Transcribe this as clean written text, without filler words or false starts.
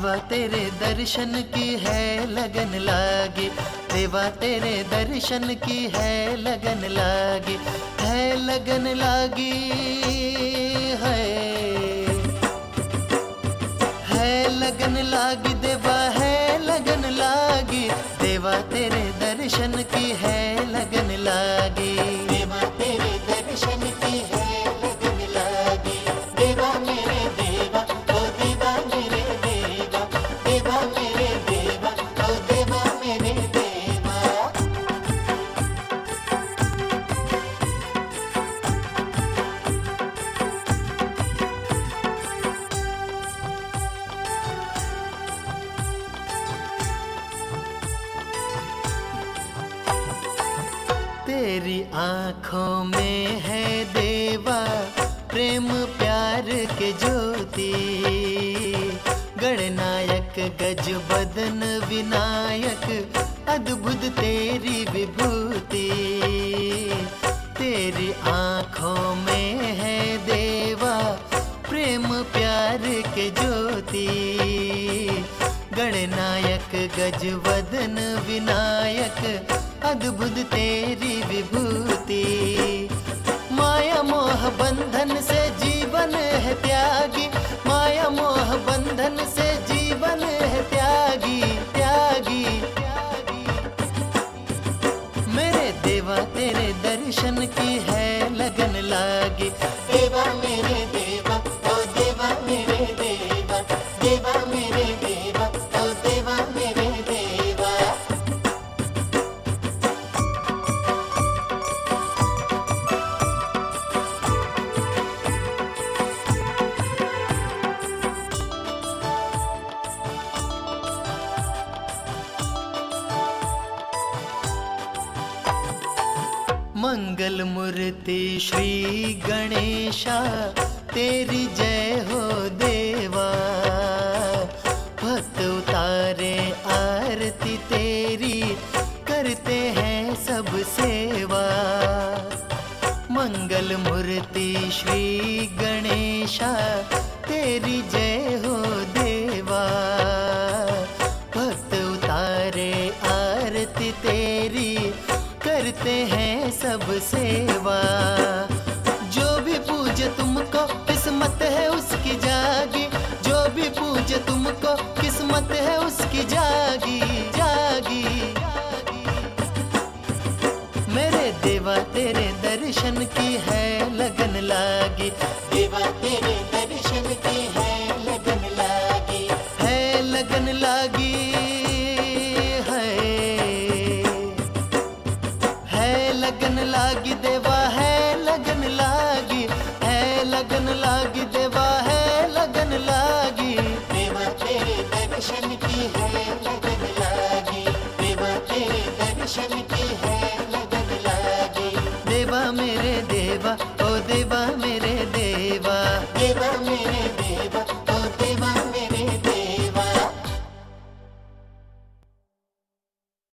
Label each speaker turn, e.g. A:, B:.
A: देवा तेरे दर्शन की है लगन लागी, देवा तेरे दर्शन की है लगन लागी, है लगन लागी, है लगन लागी देवा, है लगन लागी, देवा तेरे दर्शन की है लगन लागी,
B: देवा तेरे दर्शन की है लगन लागी। देवा मेरे देवा, ओ देवा मेरे देवा, देवा मेरे देवा, ओ देवा मेरे देवा।
A: तेरी आँखों में है देवा प्रेम प्यार के ज्योति, गणनायक गज बदन विनायक अद्भुत तेरी विभूति। तेरी आँखों में है देवा प्रेम प्यार के ज्योति, गणनायक गज वदन विनायक अद्भुत तेरी विभूति। माया मोह बंधन से जीवन है त्यागी, माया मोह बंधन से जीवन है त्यागी, त्यागी, मेरे देवा तेरे दर्शन की है लगन लागी,
B: देवा मेरे देवा, ओ देवा मेरे देवा, देवा मेरे देवा, ओ देवा मेरे देवा।
A: मंगल मूर्ति श्री गणेशा तेरी जय हो देवा, भक्त उतारे आरती तेरी करते हैं सब सेवा। मंगल मूर्ति श्री गणेशा तेरी जय हो देवा, भक्त उतारे आरती तेरी करते हैं सब सेवा। जो भी पूजे तुमको किस्मत है उसकी जागी, जो भी पूजे तुमको किस्मत है उसकी जागी, जागी, मेरे देवा तेरे दर्शन की है लगन लागी,
B: देवा तेरे दर्शन की है लगन लागी,
A: है लगन लागी, है लगन लागी देवा, है लगन लागी, है लगन लागी देवा, है लगन लागी।
B: देवा तेरे दर्शन की है लगन लागी, देवा तेरे दर्शन की है लगन लागी।
A: देवा मेरे देवा, ओ देवा मेरे